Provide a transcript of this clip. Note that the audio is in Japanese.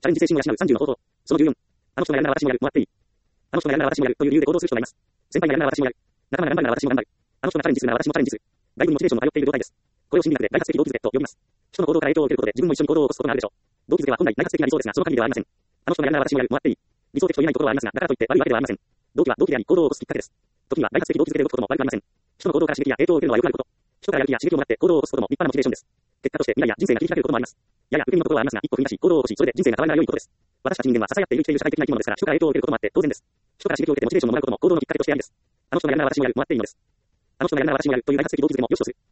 チャレンジ精神を養う30の方法。その14。あの人がやるなら私もやる、もらっていい。あの人がやるなら私もやるという理由で行動する人がいます。先輩がやるなら私もやる。仲間が頑張るなら私も頑張る。あの人がチャレンジするなら私もチャレンジする。外部にモチベーションが通っている状態です。これを心理学で外発的動機づけと呼びます。人の行動から影響を受けることで自分も一緒に行動を起こすことがあるでしょう。動機づけは本来内発的な理想ですが、その限りではありません。あの人がやるなら私もやる、もらっていい。理想的と言えないことはありますが、だからといって悪いわけではありません。動機は動機であり、行動を起こすきっかけです。時には外発的動機づけで動くことも悪くありません。人の行動から刺激や影響を受けるのはよくあること。人からやる気や刺激をもらって行動を起こすことも立派なモチベーションです。結果として未来や人生が切り開けることもあります。やや不気味なことはありますが、一歩踏み出し行動を起こし、それで人生が変わるなら良いことです。私たち人間は支え合って生きている社会的な生き物ですから、人から影響を受けることもあって当然です。人から刺激を受けてモチベーションをもらうことも行動のきっかけとしてありです。あの人がやるなら私もやる、もらっていいのです。あの人がやるなら私もやるという外発的動機づけも良しとする。